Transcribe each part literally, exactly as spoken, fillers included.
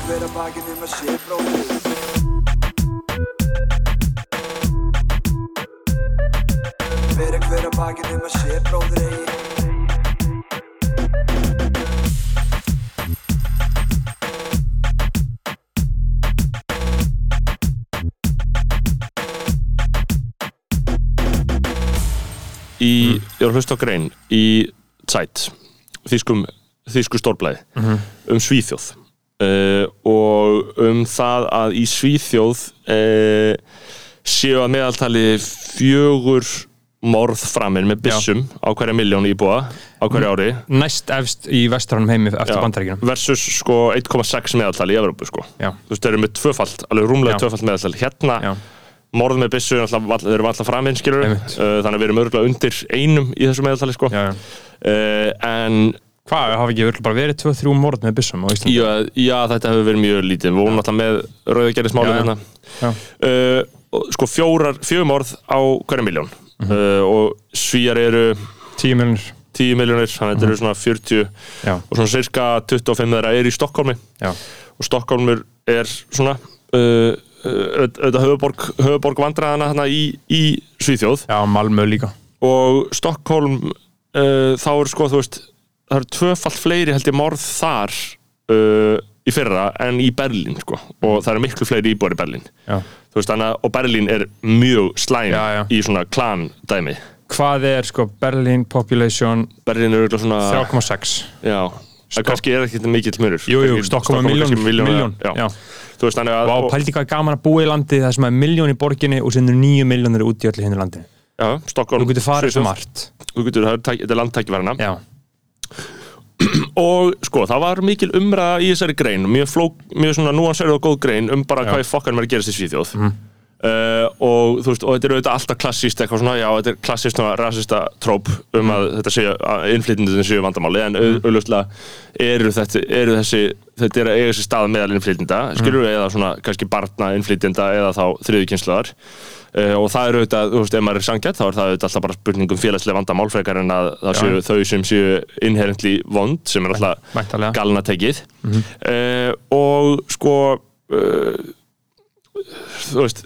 hver að bakið nema sé bróðir Bera hver að bakið nema sé bróðir eigi Í, ég var að hlusta á grein í Zeit, þýskum, þýsku stórblæði mm-hmm. um Svíþjóð uh, og um það að í Svíþjóð uh, séu að meðaltali fjögur morð framin með byssum Já. Á hverja milljón íbúa á hverju ári næst efst í vestrænum heimi eftir Bandaríkjunum versus sko eitt komma sex meðaltali í Evrópu sko. Já. Þú veist, þeir eru með tvöfalt, alveg rúmlega tvöfalt meðaltali hérna Já. Morð með byssu, þeir eru alltaf framinn, skilur uh, þannig að við erum örugglega undir einum í þessu meðaltali, sko já, já. Uh, en hvað, hafa ekki örugglega bara verið tvö þrjú morð með byssum á Íslandi? Já, já, þetta hefur verið mjög lítið, við vorum alltaf með rauðagerðismálið hérna uh, sko fjórar, fjögur morð á hverja milljón mm-hmm. uh, og Svíar eru tíu milljónir tíu milljónir, þannig að þetta eru svona fjörutíu já. Og svona cirka tuttugu og fimm þeirra er í Stokkólmi já. Og Stokkólmur er svona uh, auðvitað höfuborg, höfuborg vandræðana hana í, í Svíþjóð Já, Malmö líka og Stokkólm uh, þá eru sko, þú veist það eru tvöfalt fleiri held ég morð þar uh, í fyrra en í Berlín sko, og það eru miklu fleiri íbúar í Berlín Já. Þú veist, þannig að, og Berlín er mjög slæm Já, já. Í svona klan dæmi Hvað er sko Berlín population Berlín er auðvitað svona þrjú komma sex Já, það kannski er ekki mikill munur Jú, jú, Stokkólm er milljón, milljón. Já. Já. Þú veist, þannig að Vá, pældi hvað gaman að búa í landi það sem er milljón í borginni og sem er níu milljónir út í öllu hinu landi Já, Stokkólm Þú getur farið svo margt Þú getur, þetta er landtækifærana Já Og sko, það var mikil umræða í þessari grein mjög, flók, mjög svona núansverð og góð grein um bara Já. Hvað í fokkanum er að gerast í Svíþjóð mm. uh, og þú veist, og þetta er auðvitað alltaf klassíst eitthvað svona, já, þetta er klassíst svona rasista tróp um að þetta séu að innflytjendurnir séu vandamáli en mm. auðvitað eru þetta eru þessi þetta er að eiga þessi stað meðal innflytjenda skilur við, mm. eða svona kannski barna innflytjenda eða þá þriðju kynslóðar uh, og það er auðvitað, þú veist, ef maður er sanngjarn þá er það auðvitað alltaf bara spurning um félagslega vandamál frekar en að það séu þau sem séu inherently vond sem er alltaf galnatekið mm-hmm. uh, og sko uh, þú veist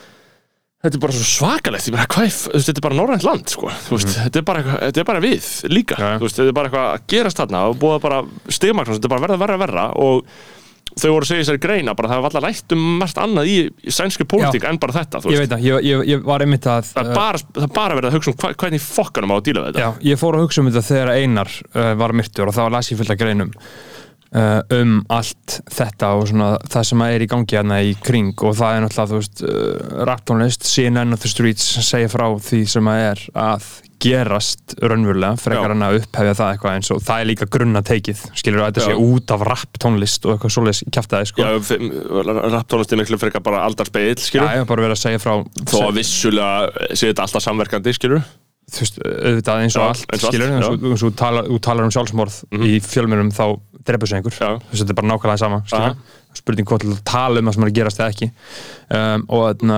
þetta er bara svo svakalegt, ég bara, hvað, þetta er bara norrænt land, sko, þú veist, mm. þetta er bara, þetta er bara við, líka, ja. Þú veist, þetta er bara eitthvað að gerast þarna og búið bara stigmagna, þetta er bara verða verra verra og þau voru að segja þessari greina, bara það var alltaf lært um margt annað í, í sænskri pólitík en bara þetta, þú veist. Ég veit það, ég, ég, ég var einmitt að... Það er bara, það er bara verið að hugsa um hva, hvernig fokkanum á að díla við þetta. Já, ég fór að hugsa um þetta þegar Einar uh, var myrtur og þá las ég fullt af greinum. Uh, um allt þetta og svona það sem er í gangi hérna í kring og það er náttúrulega, þú veist, uh, rapptónlist C N N of the Streets segja frá því sem að er að gerast raunverulega, frekar hann að upphefja það eitthvað eins og það er líka grunnateikið skilur að þetta sé út af rapptónlist og eitthvað svoleiðis kjaftaði, sko. Já, rapptónlist er miklu frekar bara aldarspegil, skilur. Já, já, bara verið að segja frá þó að vissulega sé þetta alltaf samverkandi, skilur. Þú veist, auðvitað eins og já, allt, skilur, eins og þú talar, talar um sjálfsmorð mm-hmm. í fjölmiðlum þá drepur sig einhver, þú veist, þetta er bara nákvæmlega sama, skilur, spurning hvort til að tala um það sem er að gerast eða ekki um, og þarna,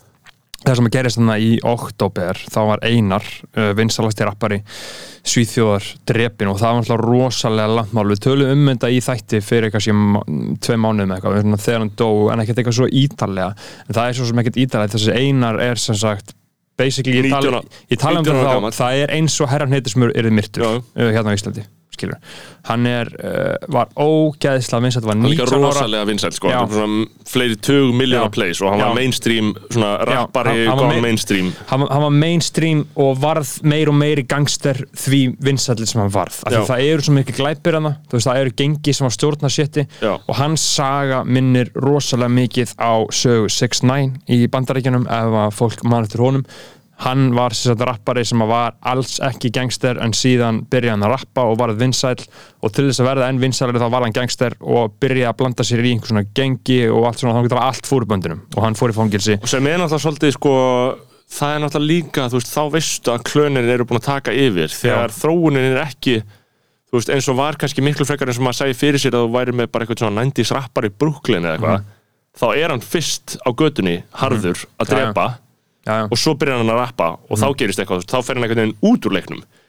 það sem að gerist þarna í október, þá var Einar uh, vinsalasti rappari Svíþjóðar drepinn og það var náttúrulega rosalega landmál, við tölum um þetta í þætti fyrir kannski tvei mánuðum eitthvað, þegar hann dó, en ekkert eitthvað svo ítarlega, en það er svo sem ekkert ítarlega, þessi Einar er sem sagt basically, ég tala, ég tala um það þá, það er eins og herran heitismur yrði myrtur uh, hérna á Íslandi, skilur. Hann er, uh, var ógeðslega vinsæll, var nítján ára. Hann er rosalega vinsæll, sko, hann var svona fleiri tug miljónar plays og hann já. Var mainstream, svona rappari, gone main, mainstream. Hann, hann var mainstream og varð meir og meiri gangster því vinsællir sem hann varð. Af því það eru svo mikið glæpir hana, þú veist, það eru gengi sem var stjórna sétti og hans saga minnir rosalega mikið á sögu six nine í Bandaríkjunum ef að fólk man eftir honum. Hann var sem sagt rappari sem var alls ekki gangster en síðan byrjaði hann að rappa og varð vinsæll og til þess að verða enn vinsælari þá var hann gangster og byrjaði að blanda sér í einhver svona gengi og allt svona, þá var allt fór í böndunum og hann fór í fangilsi. Og sem er náttúrulega svolítið, sko, það er náttúrulega líka, þú veist, þá veistu að klönin eru búin að taka yfir þegar Já. Þróunin er ekki, þú veist, eins og var kannski miklu frekar eins og maður segi fyrir sér að þú væri með bara eitthvað svona nineties rappari í Brooklyn eða eitthvað, mm. þá er hann fyrst á götunni harður mm. að drepa. Já, já. Og svo byrjar hann að rappa og mm. þá gerist eitthvað, þá fer hann einhvern veginn út úr leiknum já,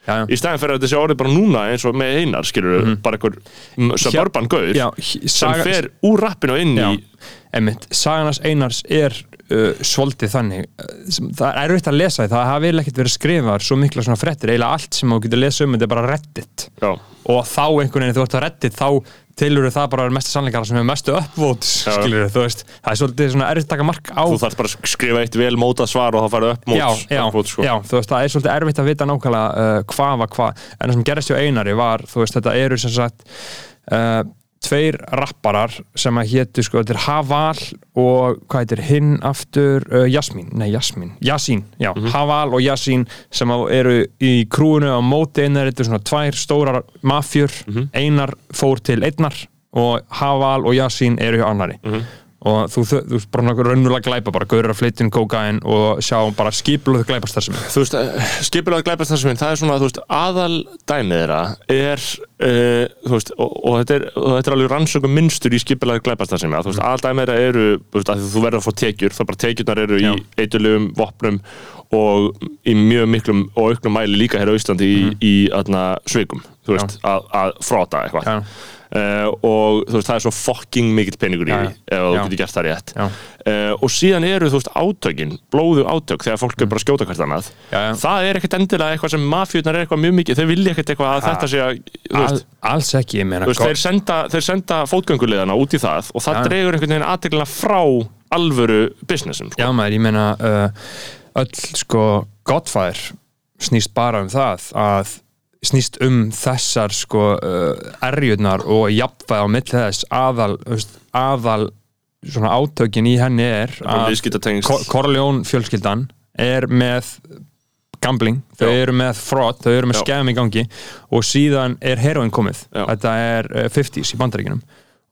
já, já. í staðin fyrir að þetta sé orðið bara núna eins og með Einar, skilur mm -hmm. bara einhver suburban gaur já, sem fer úr rappinu inn já. í einmitt, saganars Einars er uh, svolítið þannig það er erfitt að lesa því, það hafi vel ekkert verið skrifar svo mikla svona fréttir, eiginlega allt sem þú getur lesað um þetta er bara Reddit já. og þá einhvern veginn þú ert á Reddit þá tilur það bara mestu sannleikara sem er mestu upvotes, skilur þú veist það er svolítið svona erfitt að taka mark á þú þarf bara að skrifa eitt vel mótað svar og það farið upvotes já, já, upvotes, sko. já, þú veist, það er svolítið erfitt að vita nákvæmlega uh, hvað var hvað, en það sem gerist hjá Einari var, þú veist, þetta eru sem sagt uh, tveir rapparar sem að hétu, sko, þetta er Haval og hvað heitir hinn aftur uh, Jasmín, nei Jasmín, Jasín já, mm -hmm. Haval og Jasín sem eru í krúinu á móti Einar, þetta er svona tvær stórar mafjur mm -hmm. Einar fór til einnar og Haval og Jasín eru hjá annari mm -hmm. og þú, þú, þú bara náttúrulega raunverulega glæpa bara gaurar að flytja inn kókaín og sjá bara skipulöðu glæpastarfsemi þú veist, skipulöðu glæpastarfsemi það er svona, þú veist, aðal dæmið þeirra er, uh, þú veist og, og, þetta er, og þetta er alveg rannsökum minnstur í skipulöðu glæpastarfsemi, þú veist, aðal dæmið þeirra eru þú veist, að þú verður að fá tekjur, það bara tekjurnar eru Já. í eiturlegum, vopnum og í mjög miklum og auknum mæli líka hér á Íslandi í, mm. í, í aðna svikum, þú veist, Já. að, að fróta eitthvað Uh, og þú veist, það er svo fucking mikill peningur í því ef þú getur gert það rétt uh, og síðan eru, þú veist, átökin blóðu átök þegar fólk mm. er bara að skjóta hvert annað já, já. það er ekkert endilega eitthvað sem mafjurnar er eitthvað mjög mikið, þeir vilja ekkert eitthvað að þetta sé að, þú veist, Al, alls ekki, ég meina veist, þeir senda, þeir senda fótgönguliðana út í það og það ja. dregur einhvern veginn athyglinna frá alvöru businessum, sko. Já, maður, ég meina uh, öll, sko, Godfather snýst bara um það að snýst um þessar sko uh, erjurnar og jafnvæg á milli þess aðal, aðal svona átökin í henni er að Corleone fjölskyldan er með gambling, þau Já. eru með fraud, þau eru með skæm í gangi og síðan er heroin komið Já. þetta er uh, fimmtís í Bandaríkjunum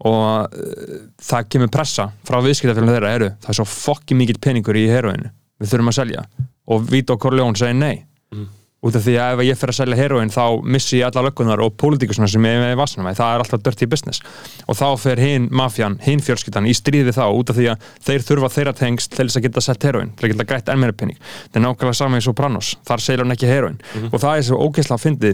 og uh, það kemur pressa frá viðskiptafélagum þeirra, eru, það er svo fokki mikill peningur í heroinu, við þurfum að selja og Vito Corleone segir nei mm. út af því að ef ég fer að selja heroin þá missi ég alla löggunar og pólitíkusuna sem ég er með í vasanum, það er alltaf dirty business og þá fer hinn mafjan, hinn fjölskyldan í stríði þá út af því að þeir þurfa þeirra tengst til þess að geta selt heroin, til að geta grætt enn meira penning það er nákvæmlega saman í Sopranos, þar selja hann ekki heroin mm-hmm. og það er svo ógeðslega fyndið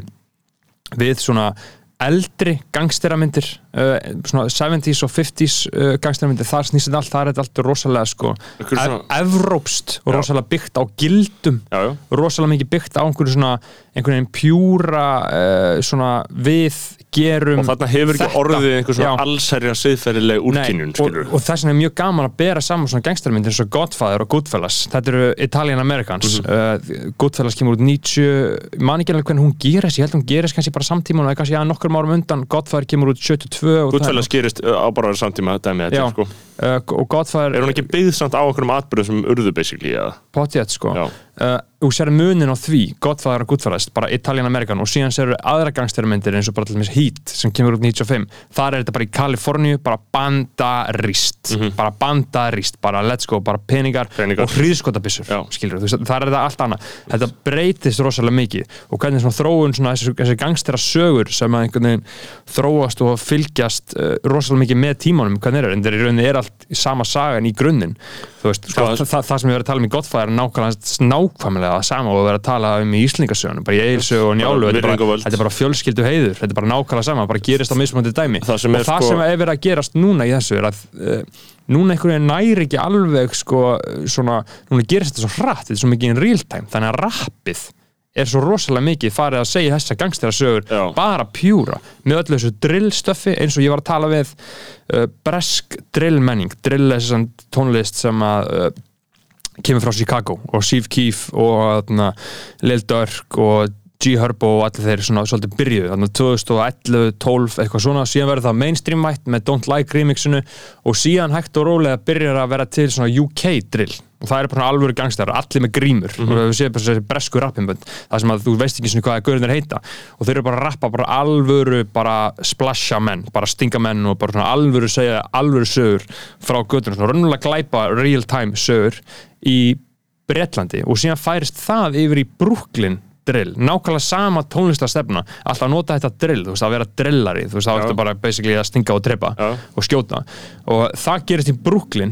við svona eldri gangsteramyndir uh, svona seventies og fifties uh, gangsteramyndir, þar snýst þetta allt, það er þetta allt rosalega sko, ev evrópst og rosalega byggt á gildum já, já. rosalega mikið byggt á einhverju svona einhvern veginn pjúra uh, svona við gerum og þarna hefur ekki orðið einhver svona allsherja siðferðileg úrkynjun og, og þess vegna er mjög gaman að bera saman svona gangsteramyndir eins og Godfather og Goodfellas þetta eru Italian Americans mm-hmm. uh, Goodfellas kemur út níutíu man ekki alveg hvernig hún gerist, ég held hún gerist kannski bara samtíma og kannski að nokkur árum undan Godfather kemur út sjötíu og tvö Goodfellas gerist á bara samtíma dæmi þetta sko uh, og Godfather er hún ekki byggð samt á einhverjum atburðum sem urðu basically eða potjett sko uh, og sér munin á því Godfather og Goodfellas, bara Italian American og síðan sér aðra gangstermyndir eins og bara til dæmis Heat sem kemur út níutíu og fimm þar er þetta bara í Kaliforníu, bara bandarist mm -hmm. bara bandarist, bara let's go bara peningar, peningar. og hríðskotabissur skilur þú, það er þetta allt annað þetta breytist rosalega mikið og hvernig svona þróun svona þessi, þessi gangstera sögur sem að einhvern veginn þróast og fylgjast uh, rosalega mikið með tímanum, hvernig er það, en það er í rauninni er allt sama sagan í grunninn þú veist, sko, það, það, það sem við verðum að tala um í Godfather er nákvæmlega, nákvæmlega það sama og við verðum að tala um í Íslendingasögunum bara í Egilssögu og Njálu, þetta er bara, þetta er bara fjölskyldu heiður, þetta er bara nákvæmlega sama, bara gerist á mismunandi dæmi það sem og það sko... sem er verið að gerast núna í þessu er að uh, núna einhvern veginn næri ekki alveg sko svona, núna gerist þetta svo hratt, þetta er svo mikið in real time, þannig að rappið er svo rosalega mikið farið að segja þessa gangsterasögur bara pjúra með öllu þessu drillstöffi eins og ég var að tala við uh, bresk drillmenning, drill er þessan tónlist sem að uh, kemur frá Chicago og Chief Keef og uh, Lil Durk og G Herbo og allir þeir svona svolítið byrjuðu þannig tvö þúsund og ellefu, tólf eitthvað svona síðan verður það mainstream-mætt með Don't Like remixinu og síðan hægt og rólega byrjar að vera til svona U K drill og það er bara alvöru gangsterar, allir með grímur mm -hmm. og við séum bara þessi bresku rappimbönd það sem að þú veist ekki svona hvað gaurinn er heita og þeir eru bara að rappa bara alvöru bara splasha menn, bara stinga menn og bara svona alvöru segja alvöru sögur frá götunum, svona raunverulega glæpa real time sögur í Bretlandi og síðan færist það yfir í Brooklyn drill, nákvæmlega sama tónlistarstefna alltaf að nota þetta drill, þú veist, að vera drillari þú veist, það ertu bara basically að stinga og trippa og skjóta og það gerist í Brooklyn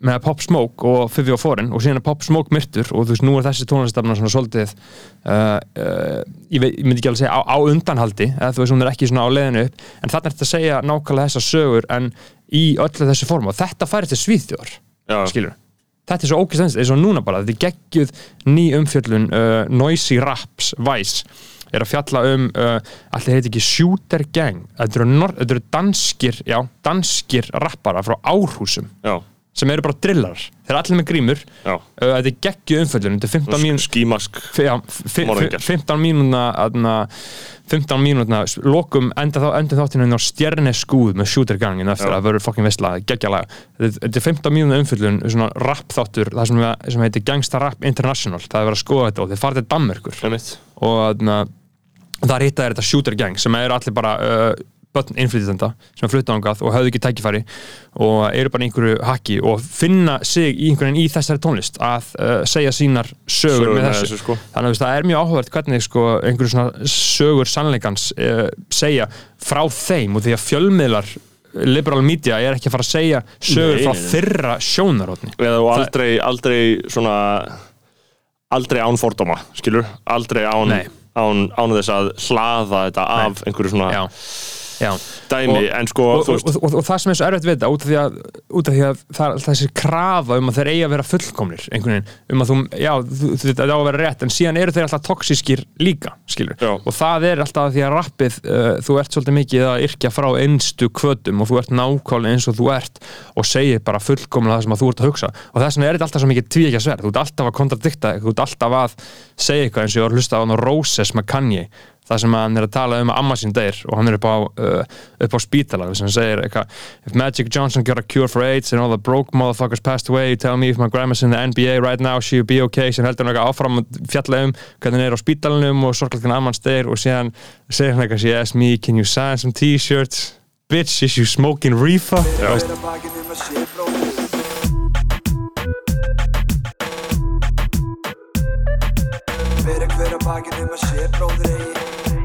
með Pop Smoke og Fifi og Foreign og síðan er Pop Smoke myrtur og þú veist, nú er þessi tónlistastefna svona svolítið uh, uh, ég, veit, ég myndi ekki alveg segja á, á undanhaldi eða þú veist, hún er ekki svona á leiðinu upp en þarna er þetta að segja nákvæmlega þessar sögur en í öllu þessu form og þetta færist til Svíþjóðar, skilur þetta er svo ógeðslega, eins og núna bara þetta er geggjuð ný umfjöllun uh, Noisy Raps, Vice er að fjalla um, uh, allir heiti ekki Shooter Gang, þetta eru, nor- þetta eru danskir, já, danskir rappara frá Árhúsum, Já. sem eru bara drillarar, þeir eru allir með grímur Já. uh, þetta er geggjuð umfjöllun, þetta er fimmtán mínútur Skímask já, fi- morðingjar. fi- fimmtán mínútna aðna, fimmtán mínútna, lokum enda, þá, enda þáttinu á Stjerneskúð með Shooter Gang en eftir Já. að það verður fucking veistla, geggjalega þetta þetta er fimmtán mínútna umfjöllun, svona rap þáttur það sem, við, sem heitir Gangsta Rap International það er verið að skoða þetta og þeir farið til Danmerkur Einmitt. og aðna, þar hitta er þetta Shooter Gang sem eru allir bara uh, börn innflytjenda sem flutta ángað og höfðu ekki tækifæri og eru bara í einhverju haki og finna sig í einhvern veginn í þessari tónlist að uh, segja sínar sögur, Sögur með með þessu, þessu, sko. þannig að það er mjög áhugavert hvernig sko, einhverju svona sögur sannleikans uh, segja frá þeim og því að fjölmiðlar liberal media er ekki að fara að segja sögur Nei, frá nei, nei. þeirra sjónarhóttni Eða og aldrei, aldrei svona aldrei án fordóma, skilur aldrei án, Nei. án, án þess að hlaða þetta af einhverju svona já, já dæmi, Og- en sko, og, þú og, veist og, og, og það sem er svo erfitt við þetta út af því að, út af því að það er þessi krafa um að þeir eigi að vera fullkomnir einhvern veginn, um að þú, já, þú, þetta á að vera rétt en síðan eru þeir alltaf toxískir líka skilur, Já. og það er alltaf því að rappið uh, þú ert svolítið mikið að yrkja frá einstu kvötum og þú ert nákvæmlega eins og þú ert og segir bara fullkomlega það sem að þú ert að hugsa og þess vegna er þetta alltaf svo mikið tvíekja sverð, þú ert alltaf að kontradikta, þú ert alltaf að segja eitthvað eins og ég var að hlusta á hann á Roses með Kanye það sem hann er að tala um að amma sín deyr og hann er upp á, uh, upp á spítala sem hann segir eitthvað if Magic Johnson got a cure for AIDS and all the broke motherfuckers passed away you tell me if my grandma's in the N B A right now she'll be okay sem heldur hann eitthvað áfram að fjalla um hvernig hann er á spítalanum og sorglega hann amman deyr og síðan segir hann eitthvað she asked me can you sign some t-shirts bitch is you smoking reefer Hver að bakið um að sé bróðir Hver að hver að bakið um að sé bróðir eigi